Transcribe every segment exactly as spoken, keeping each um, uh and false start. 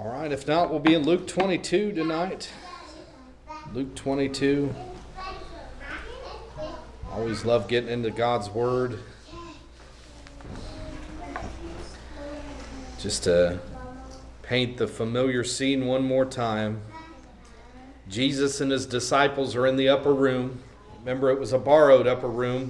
All right, if not, we'll be in Luke twenty-two tonight. Luke twenty-two. Always love getting into God's Word. Just to paint the familiar scene one more time. Jesus and his disciples are in the upper room. Remember, it was a borrowed upper room.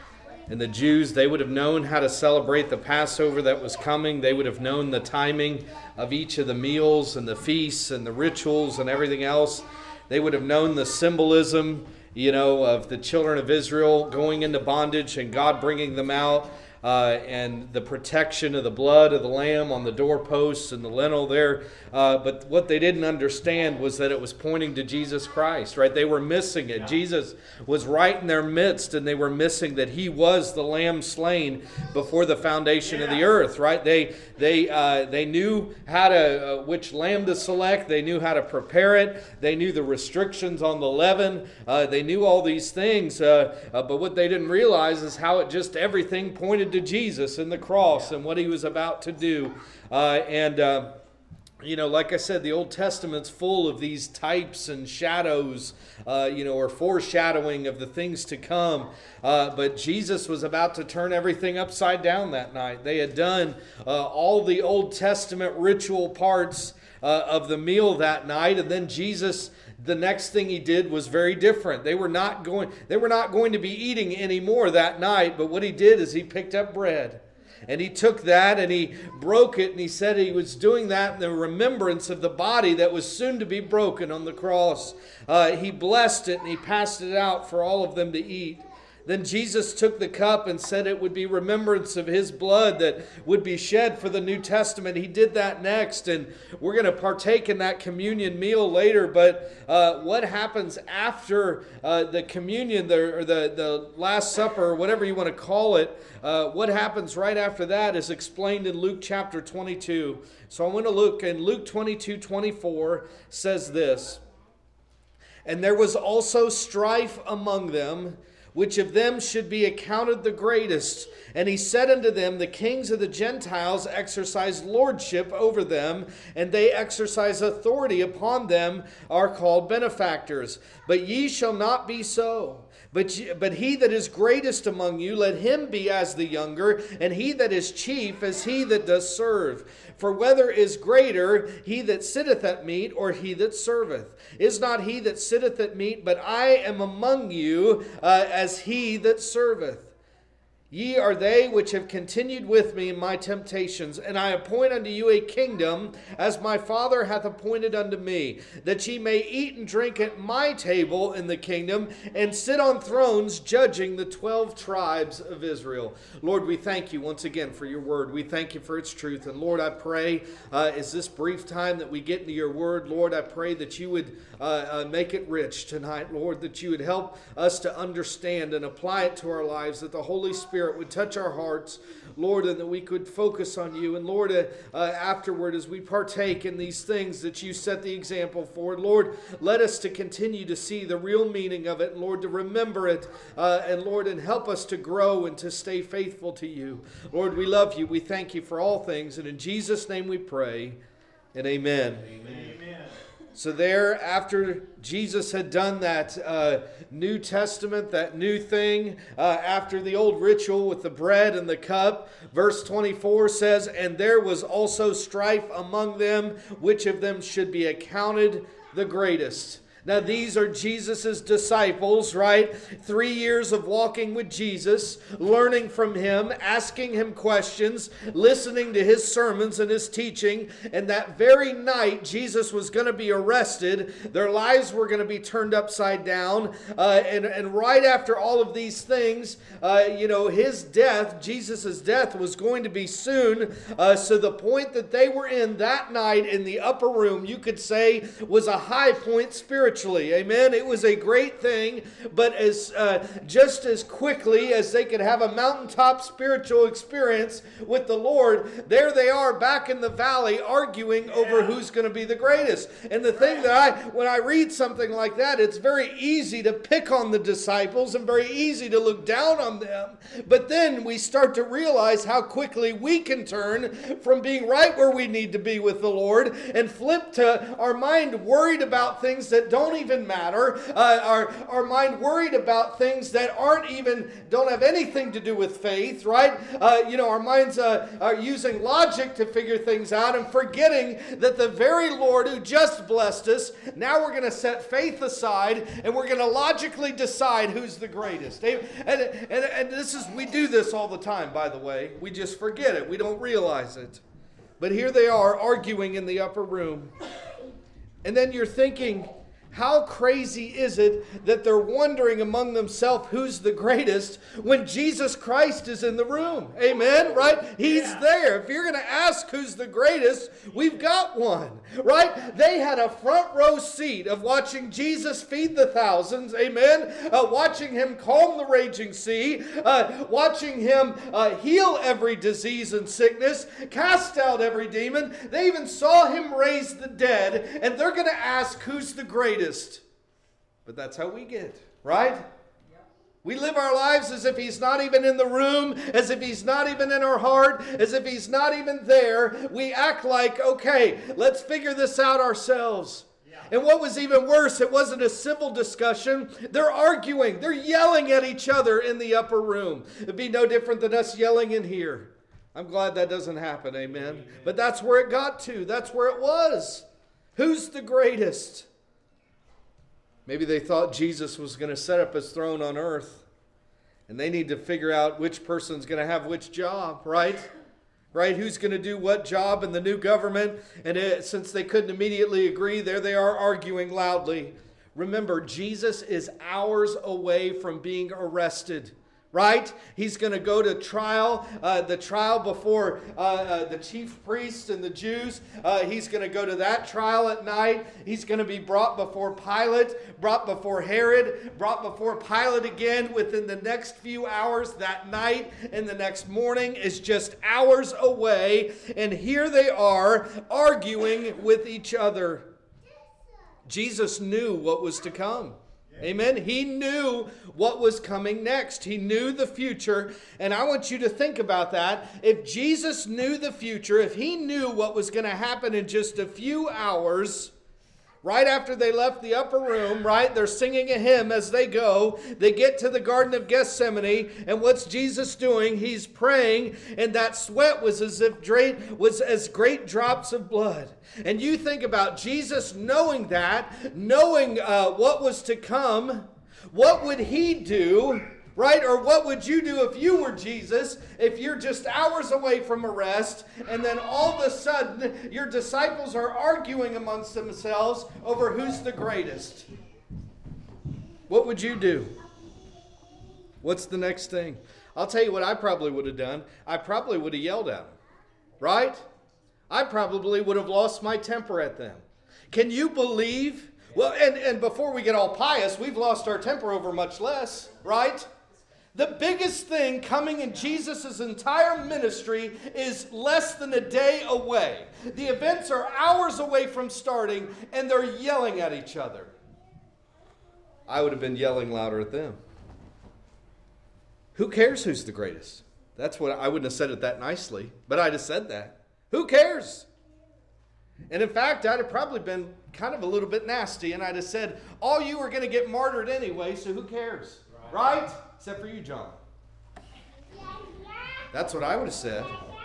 And the Jews, they would have known how to celebrate the Passover that was coming. They would have known the timing of each of the meals and the feasts and the rituals and everything else. They would have known the symbolism, you know, of the children of Israel going into bondage and God bringing them out. Uh, and the protection of the blood of the lamb on the doorposts and the lintel there. Uh, but what they didn't understand was that it was pointing to Jesus Christ, right? They were missing it. Yeah. Jesus was right in their midst, and they were missing that he was the lamb slain before the foundation yeah. of the earth, right? They they uh, they knew how to, uh, which lamb to select. They knew how to prepare it. They knew the restrictions on the leaven. Uh, they knew all these things. Uh, uh, but what they didn't realize is how it just everything pointed to Jesus and the cross and what he was about to do. Uh, and, uh, you know, like I said, the Old Testament's full of these types and shadows, uh, you know, or foreshadowing of the things to come. Uh, but Jesus was about to turn everything upside down that night. They had done uh, all the Old Testament ritual parts uh, of the meal that night, and then Jesus, the next thing he did was very different. They were not going, they were not going to be eating anymore that night, but what he did is he picked up bread. And he took that and he broke it, and he said he was doing that in the remembrance of the body that was soon to be broken on the cross. Uh, he blessed it and he passed it out for all of them to eat. Then Jesus took the cup and said it would be remembrance of his blood that would be shed for the New Testament. He did that next, and we're going to partake in that communion meal later. But uh, what happens after uh, the communion, the, or the, the Last Supper, or whatever you want to call it, uh, what happens right after that is explained in Luke chapter twenty-two. So I want to look in Luke twenty-two twenty-four says this, "And there was also strife among them, which of them should be accounted the greatest? And he said unto them, the kings of the Gentiles exercise lordship over them, and they exercise authority upon them are called benefactors. But ye shall not be so. But, ye, but he that is greatest among you, let him be as the younger, and he that is chief as he that does serve. For whether is greater, he that sitteth at meat, or he that serveth? Is not he that sitteth at meat, but I am among you uh, as he that serveth. Ye are they which have continued with me in my temptations, and I appoint unto you a kingdom, as my Father hath appointed unto me, that ye may eat and drink at my table in the kingdom, and sit on thrones judging the twelve tribes of Israel." Lord, we thank you once again for your word. We thank you for its truth. And Lord, I pray, uh, as this brief time that we get into your word, Lord, I pray that you would uh, uh, make it rich tonight, Lord, that you would help us to understand and apply it to our lives, that the Holy Spirit would touch our hearts, Lord, and that we could focus on you. And Lord, uh, uh, afterward, as we partake in these things that you set the example for, Lord, let us to continue to see the real meaning of it, and Lord, to remember it, uh, and Lord, and help us to grow and to stay faithful to you. Lord, we love you. We thank you for all things, and in Jesus' name we pray, and amen. Amen. Amen. So there, after Jesus had done that uh, New Testament, that new thing, uh, after the old ritual with the bread and the cup, verse twenty-four says, "And there was also strife among them, which of them should be accounted the greatest." Now, these are Jesus' disciples, right? Three years of walking with Jesus, learning from him, asking him questions, listening to his sermons and his teaching. And that very night, Jesus was going to be arrested. Their lives were going to be turned upside down. Uh, and, and right after all of these things, uh, you know, his death, Jesus' death, was going to be soon. Uh, so the point that they were in that night in the upper room, you could say, was a high point spiritually. spiritually. Amen. It was a great thing, but as uh, just as quickly as they could have a mountaintop spiritual experience with the Lord, there they are back in the valley arguing over who's going to be the greatest. And the thing that I, when I read something like that, it's very easy to pick on the disciples and very easy to look down on them. But then we start to realize how quickly we can turn from being right where we need to be with the Lord and flip to our mind worried about things that don't even matter, uh, our, our mind worried about things that aren't even, don't have anything to do with faith, right? Uh, you know, our minds uh, are using logic to figure things out and forgetting that the very Lord who just blessed us, now we're going to set faith aside and we're going to logically decide who's the greatest. And, and, and this is, we do this all the time, by the way. We just forget it. We don't realize it. But here they are arguing in the upper room. And then you're thinking, how crazy is it that they're wondering among themselves who's the greatest when Jesus Christ is in the room? Amen, right? He's yeah. there. If you're going to ask who's the greatest, we've got one, right? They had a front row seat of watching Jesus feed the thousands, amen? Uh, watching him calm the raging sea, uh, watching him uh, heal every disease and sickness, cast out every demon. They even saw him raise the dead, and they're going to ask who's the greatest. But that's how we get, right? We live our lives as if he's not even in the room, as if he's not even in our heart, as if he's not even there. We act like, okay, let's figure this out ourselves. Yeah. And what was even worse, it wasn't a civil discussion. They're arguing. They're yelling at each other in the upper room. It'd be no different than us yelling in here. I'm glad that doesn't happen, amen? Amen. But that's where it got to. That's where it was. Who's the greatest? Maybe they thought Jesus was going to set up his throne on earth. And they need to figure out which person's going to have which job, right? Right? Who's going to do what job in the new government? And it, since they couldn't immediately agree, there they are arguing loudly. Remember, Jesus is hours away from being arrested. Right? He's going to go to trial, uh, the trial before uh, uh, the chief priests and the Jews. Uh, he's going to go to that trial at night. He's going to be brought before Pilate, brought before Herod, brought before Pilate again within the next few hours. That night and the next morning is just hours away. And here they are arguing with each other. Jesus knew what was to come. Amen. He knew what was coming next. He knew the future. And I want you to think about that. If Jesus knew the future, if he knew what was going to happen in just a few hours, right after they left the upper room, right? They're singing a hymn as they go. They get to the Garden of Gethsemane. And what's Jesus doing? He's praying. And that sweat was as if great, was as great drops of blood. And you think about Jesus knowing that, knowing uh, what was to come. What would he do? Right? Or what would you do if you were Jesus, if you're just hours away from arrest, and then all of a sudden your disciples are arguing amongst themselves over who's the greatest? What would you do? What's the next thing? I'll tell you what I probably would have done. I probably would have yelled at them. Right? I probably would have lost my temper at them. Can you believe? Well, and, and before we get all pious, we've lost our temper over much less, right? The biggest thing coming in Jesus' entire ministry is less than a day away. The events are hours away from starting, and they're yelling at each other. I would have been yelling louder at them. Who cares who's the greatest? That's what I wouldn't have said it that nicely, but I'd have said that. Who cares? And in fact, I'd have probably been kind of a little bit nasty, and I'd have said, all you are going to get martyred anyway, so who cares? Right? Right? Except for you, John. That's what I would have said.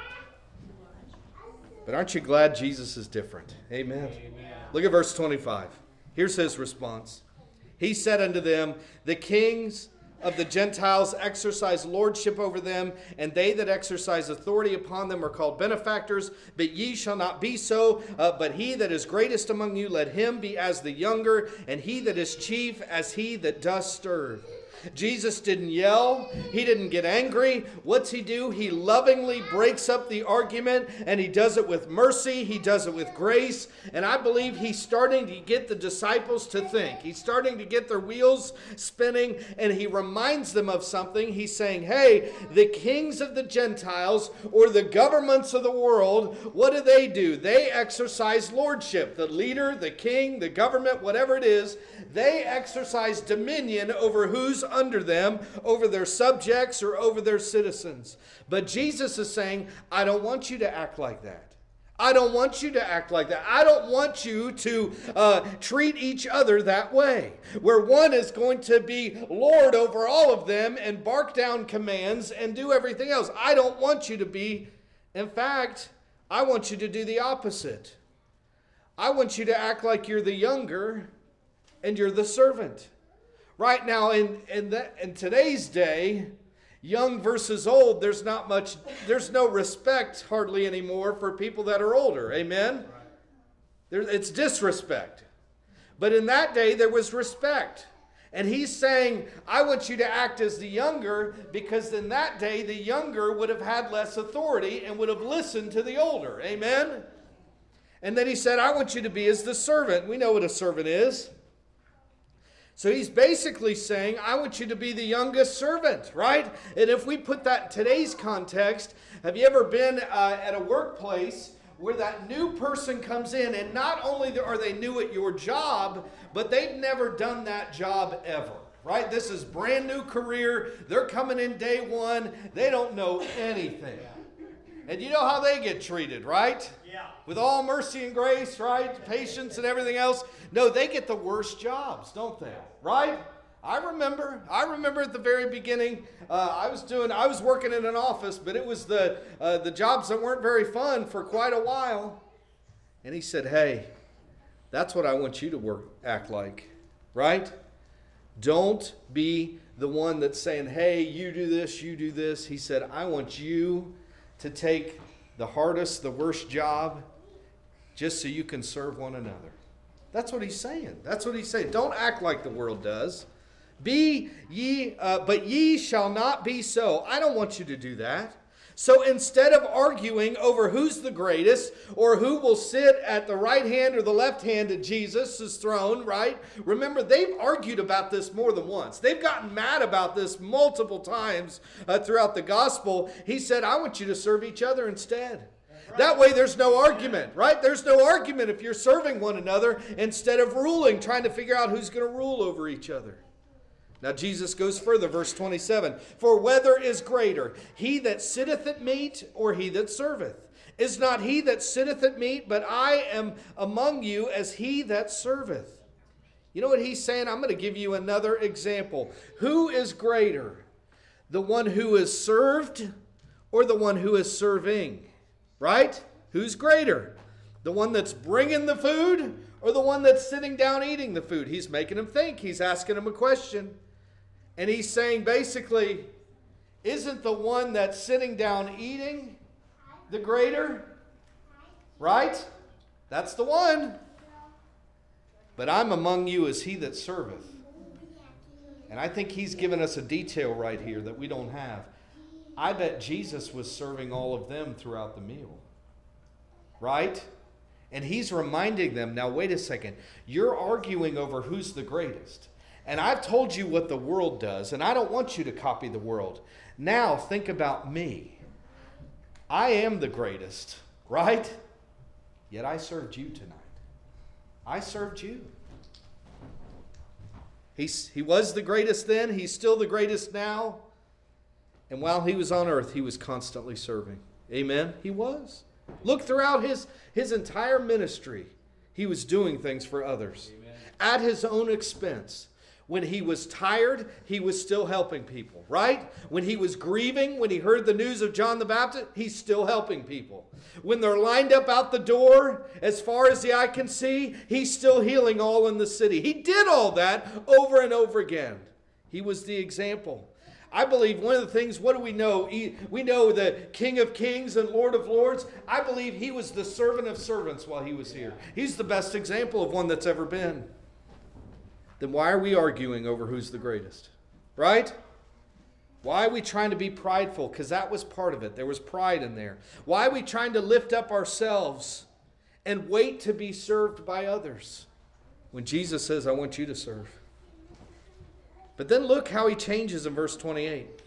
But aren't you glad Jesus is different? Amen. Amen. Look at verse twenty-five. Here's his response. He said unto them, the kings of the Gentiles exercise lordship over them, and they that exercise authority upon them are called benefactors. But ye shall not be so, uh, but he that is greatest among you, let him be as the younger, and he that is chief as he that does serve. Jesus didn't yell. He didn't get angry. What's he do? He lovingly breaks up the argument, and he does it with mercy. He does it with grace. And I believe he's starting to get the disciples to think. He's starting to get their wheels spinning, and he reminds them of something. He's saying, hey, the kings of the Gentiles or the governments of the world, what do they do? They exercise lordship. The leader, the king, the government, whatever it is, they exercise dominion over who's under them, over their subjects or over their citizens. But Jesus is saying, I don't want you to act like that. I don't want you to act like that. I don't want you to uh, treat each other that way, where one is going to be Lord over all of them and bark down commands and do everything else. I don't want you to be. In fact, I want you to do the opposite. I want you to act like you're the younger and you're the servant. Right now, in in, that, in today's day, young versus old, there's not much, there's no respect hardly anymore for people that are older. Amen? There, it's disrespect. But in that day, there was respect. And he's saying, I want you to act as the younger, because in that day, the younger would have had less authority and would have listened to the older. Amen? And then he said, I want you to be as the servant. We know what a servant is. So he's basically saying, I want you to be the youngest servant, right? And if we put that in today's context, have you ever been uh, at a workplace where that new person comes in, and not only are they new at your job, but they've never done that job ever, right? This is brand new career. They're coming in day one. They don't know anything. And you know how they get treated, right? Yeah. With all mercy and grace, right? Patience and everything else. No, they get the worst jobs, don't they? Right? I remember. I remember at the very beginning, uh, I was doing. I was working in an office, but it was the uh, the jobs that weren't very fun for quite a while. And he said, "Hey, that's what I want you to work, act like, right? Don't be the one that's saying, hey, you do this, you do this." He said, "I want you to take the hardest, the worst job, just so you can serve one another." That's what he's saying. That's what he's saying. Don't act like the world does. Be ye, uh, but ye shall not be so. I don't want you to do that. So instead of arguing over who's the greatest or who will sit at the right hand or the left hand of Jesus' throne, right? Remember, they've argued about this more than once. They've gotten mad about this multiple times uh, throughout the gospel. He said, I want you to serve each other instead. Right. That way there's no argument, right? There's no argument if you're serving one another instead of ruling, trying to figure out who's going to rule over each other. Now Jesus goes further, verse twenty-seven. For whether is greater, he that sitteth at meat or he that serveth? Is not he that sitteth at meat, but I am among you as he that serveth? You know what he's saying? I'm going to give you another example. Who is greater? The one who is served or the one who is serving? Right? Who's greater? The one that's bringing the food or the one that's sitting down eating the food? He's making him think. He's asking him a question. And he's saying basically, isn't the one that's sitting down eating the greater? Right? That's the one. But I'm among you as he that serveth. And I think he's given us a detail right here that we don't have. I bet Jesus was serving all of them throughout the meal. Right? And he's reminding them, now wait a second, you're arguing over who's the greatest. And I've told you what the world does, and I don't want you to copy the world. Now think about me. I am the greatest, right? Yet I served you tonight. I served you. He's, he was the greatest then. He's still the greatest now. And while he was on earth, he was constantly serving. Amen? He was. Look, throughout his, his entire ministry, he was doing things for others. Amen. At his own expense. When he was tired, he was still helping people, right? When he was grieving, when he heard the news of John the Baptist, he's still helping people. When they're lined up out the door, as far as the eye can see, he's still healing all in the city. He did all that over and over again. He was the example. I believe one of the things, what do we know? We know the King of Kings and Lord of Lords. I believe he was the servant of servants while he was here. He's the best example of one that's ever been. Then why are we arguing over who's the greatest? right? Why are we trying to be prideful? Because that was part of it. There was pride in there. Why are we trying to lift up ourselves and wait to be served by others when Jesus says, I want you to serve? But then look how he changes in verse twenty-eight.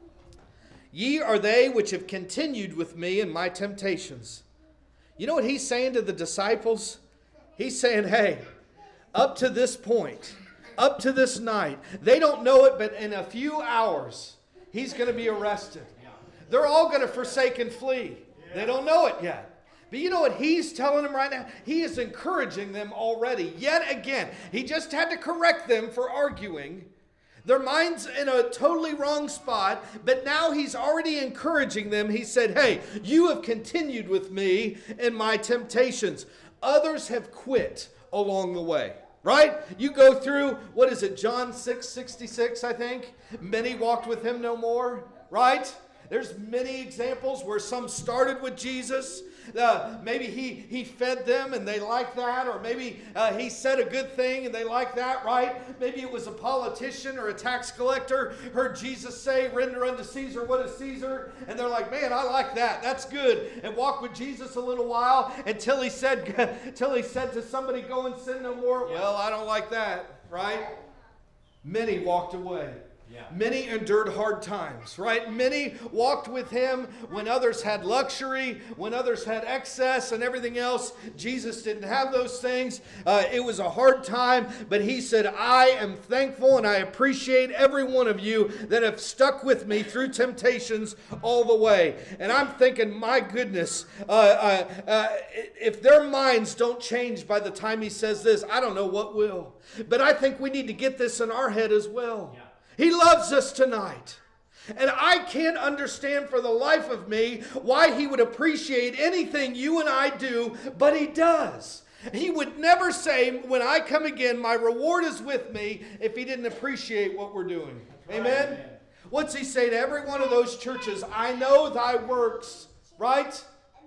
Ye are they which have continued with me in my temptations. You know what he's saying to the disciples? He's saying, hey, up to this point, up to this night, they don't know it, but in a few hours, he's going to be arrested. They're all going to forsake and flee. They don't know it yet. But you know what he's telling them right now? He is encouraging them already. Yet again, he just had to correct them for arguing. Their mind's in a totally wrong spot, but now he's already encouraging them. He said, hey, you have continued with me in my temptations. Others have quit along the way. Right? You go through, what is it, John six sixty-six, I think? Many walked with him no more. Right? There's many examples where some started with Jesus. Uh, maybe he, he fed them and they liked that. Or maybe uh, he said a good thing and they liked that, right? Maybe it was a politician or a tax collector. Heard Jesus say, render unto Caesar what is Caesar. And they're like, man, I like that. That's good. And walked with Jesus a little while until he said, until he said to somebody, go and sin no more. Well, I don't like that, right? Many walked away. Yeah. Many endured hard times, right? Many walked with him when others had luxury, when others had excess and everything else. Jesus didn't have those things. Uh, it was a hard time, but he said, I am thankful and I appreciate every one of you that have stuck with me through temptations all the way. And I'm thinking, my goodness, uh, uh, uh, if their minds don't change by the time he says this, I don't know what will. But I think we need to get this in our head as well. Yeah. He loves us tonight. And I can't understand for the life of me why he would appreciate anything you and I do, but he does. He would never say, when I come again, my reward is with me, if he didn't appreciate what we're doing. Amen? Right, amen. What's he say to every one of those churches? I know thy works, right?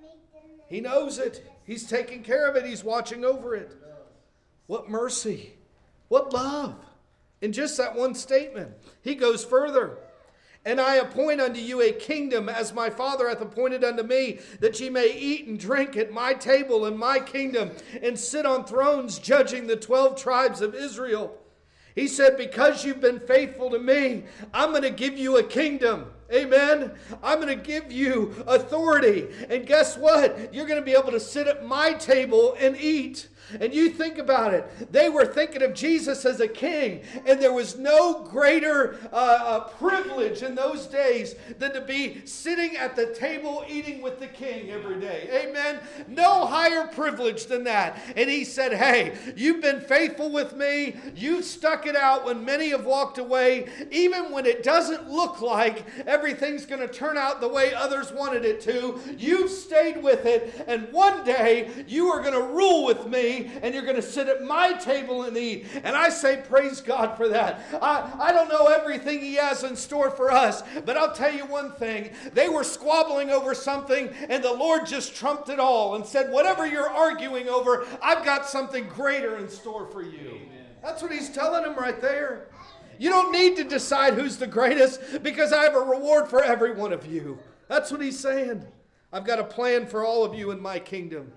He knows it. He's taking care of it. He's watching over it. What mercy. What love. In just that one statement, he goes further. And I appoint unto you a kingdom as my Father hath appointed unto me, that ye may eat and drink at my table in my kingdom, and sit on thrones judging the twelve tribes of Israel. He said, because you've been faithful to me, I'm going to give you a kingdom. Amen. I'm going to give you authority. And guess what? You're going to be able to sit at my table and eat. And you think about it. They were thinking of Jesus as a king. And there was no greater uh, uh, privilege in those days than to be sitting at the table eating with the king every day. Amen. No higher privilege than that. And he said, hey, you've been faithful with me. You've stuck it out when many have walked away. Even when it doesn't look like everything's going to turn out the way others wanted it to. You've stayed with it. And one day you are going to rule with me. And you're going to sit at my table and eat. And I say praise God for that. I, I don't know everything he has in store for us. But I'll tell you one thing. They were squabbling over something. And the Lord just trumped it all. And said, whatever you're arguing over, I've got something greater in store for you. Amen. That's what he's telling them right there. You don't need to decide who's the greatest. Because I have a reward for every one of you. That's what he's saying. I've got a plan for all of you in my kingdom.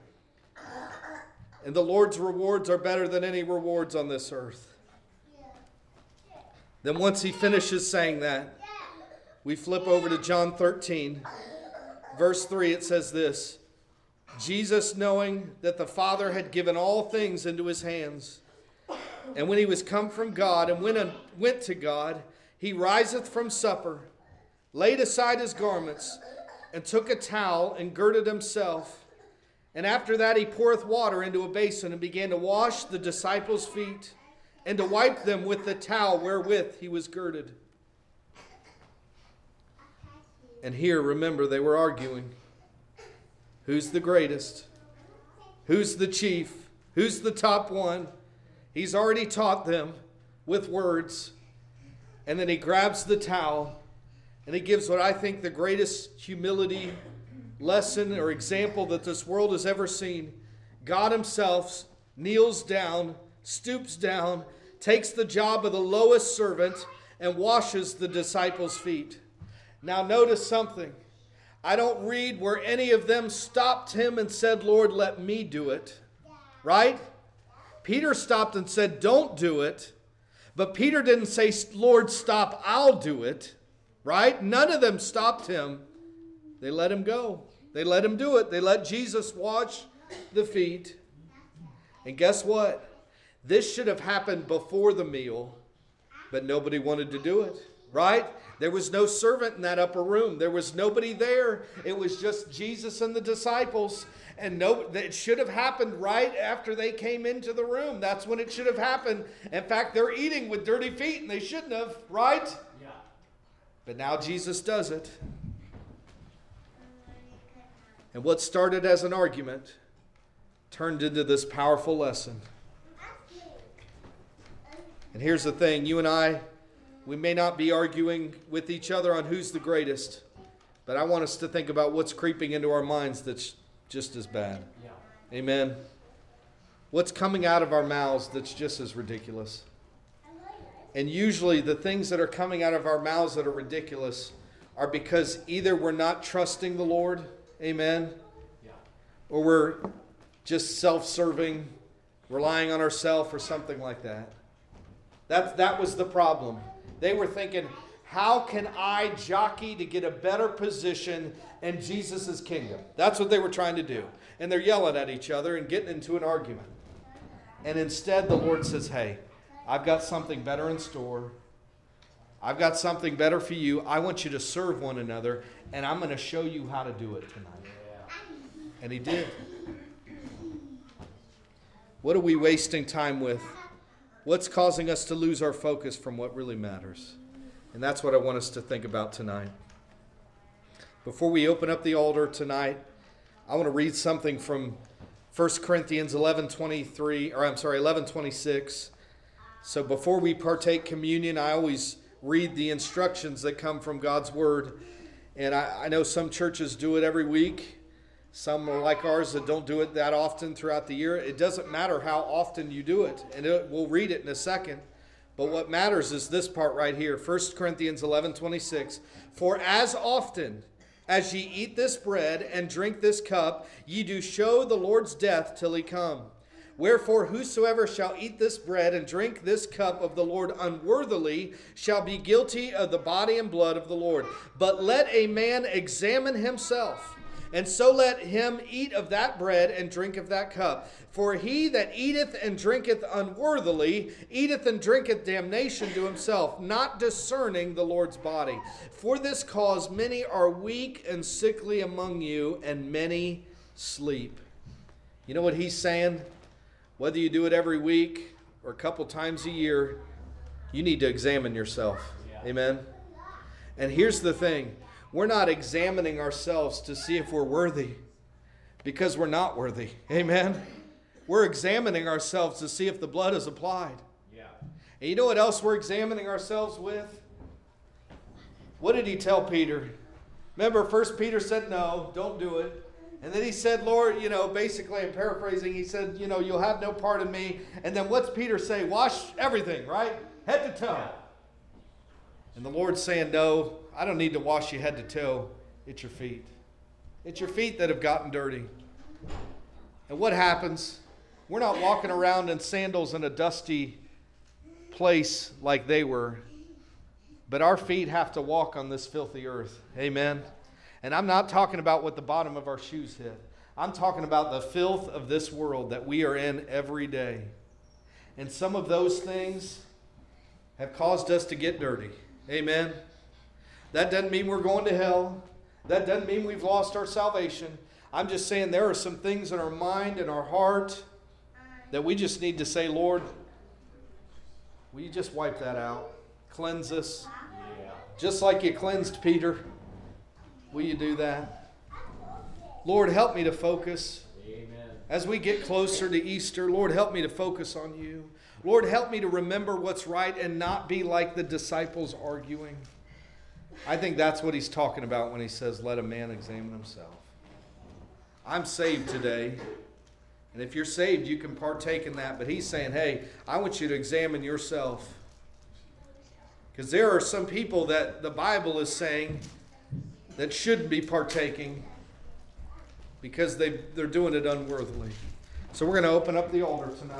And the Lord's rewards are better than any rewards on this earth. Then once he finishes saying that, we flip over to John thirteen. Verse three, it says this. Jesus, knowing that the Father had given all things into his hands, and when he was come from God and went, went to God, he riseth from supper, laid aside his garments, and took a towel and girded himself. And after that he poureth water into a basin and began to wash the disciples' feet and to wipe them with the towel wherewith he was girded. And here, remember, they were arguing. Who's the greatest? Who's the chief? Who's the top one? He's already taught them with words. And then he grabs the towel and he gives what I think the greatest humility lesson or example that this world has ever seen. God himself kneels down, stoops down, takes the job of the lowest servant, and washes the disciples' feet. Now notice something. I don't read where any of them stopped him and said, Lord, let me do it. Right? Peter stopped and said, don't do it. But Peter didn't say, Lord, stop, I'll do it. Right? None of them stopped him. They let him go. They let him do it. They let Jesus wash the feet. And guess what? This should have happened before the meal, but nobody wanted to do it. Right? There was no servant in that upper room. There was nobody there. It was just Jesus and the disciples. And no, it should have happened right after they came into the room. That's when it should have happened. In fact, they're eating with dirty feet and they shouldn't have, right? Yeah. But now Jesus does it. And what started as an argument turned into this powerful lesson. And here's the thing, you and I, we may not be arguing with each other on who's the greatest, but I want us to think about what's creeping into our minds that's just as bad. Yeah. Amen. What's coming out of our mouths that's just as ridiculous. And usually the things that are coming out of our mouths that are ridiculous are because either we're not trusting the Lord, amen, yeah, or we're just self-serving, relying on ourselves or something like that. That, that was the problem. They were thinking, how can I jockey to get a better position in Jesus' kingdom? That's what they were trying to do. And they're yelling at each other and getting into an argument. And instead the Lord says, hey, I've got something better in store. I've got something better for you. I want you to serve one another, and I'm going to show you how to do it tonight. And he did. What are we wasting time with? What's causing us to lose our focus from what really matters? And that's what I want us to think about tonight. Before we open up the altar tonight, I want to read something from First Corinthians eleven twenty-three, or I'm sorry, eleven twenty-six. So before we partake communion, I always read the instructions that come from God's Word. And I, I know some churches do it every week. Some are like ours that don't do it that often throughout the year. It doesn't matter how often you do it. And it, we'll read it in a second. But what matters is this part right here. First Corinthians eleven twenty-six. For as often as ye eat this bread and drink this cup, ye do show the Lord's death till he come. Wherefore whosoever shall eat this bread and drink this cup of the Lord unworthily shall be guilty of the body and blood of the Lord. But let a man examine himself, and so let him eat of that bread and drink of that cup. For he that eateth and drinketh unworthily eateth and drinketh damnation to himself, not discerning the Lord's body. For this cause many are weak and sickly among you, and many sleep. You know what he's saying? Whether you do it every week or a couple times a year, you need to examine yourself. Yeah. Amen? And here's the thing. We're not examining ourselves to see if we're worthy, because we're not worthy. Amen? We're examining ourselves to see if the blood is applied. Yeah. And you know what else we're examining ourselves with? What did he tell Peter? Remember, first Peter said no, don't do it. And then he said, Lord, you know, basically I'm paraphrasing, he said, you know, you'll have no part in me. And then what's Peter say? Wash everything, right? Head to toe. And the Lord's saying, no, I don't need to wash you head to toe. It's your feet. It's your feet that have gotten dirty. And what happens? We're not walking around in sandals in a dusty place like they were. But our feet have to walk on this filthy earth. Amen? And I'm not talking about what the bottom of our shoes hit. I'm talking about the filth of this world that we are in every day. And some of those things have caused us to get dirty. Amen? That doesn't mean we're going to hell. That doesn't mean we've lost our salvation. I'm just saying there are some things in our mind and our heart that we just need to say, Lord, will you just wipe that out? Cleanse us. Yeah. Just like you cleansed Peter. Will you do that? Lord, help me to focus. Amen. As we get closer to Easter, Lord, help me to focus on you. Lord, help me to remember what's right and not be like the disciples arguing. I think that's what he's talking about when he says, let a man examine himself. I'm saved today. And if you're saved, you can partake in that. But he's saying, hey, I want you to examine yourself. Because there are some people that the Bible is saying that should be partaking because they, they're doing it unworthily. So we're going to open up the altar tonight.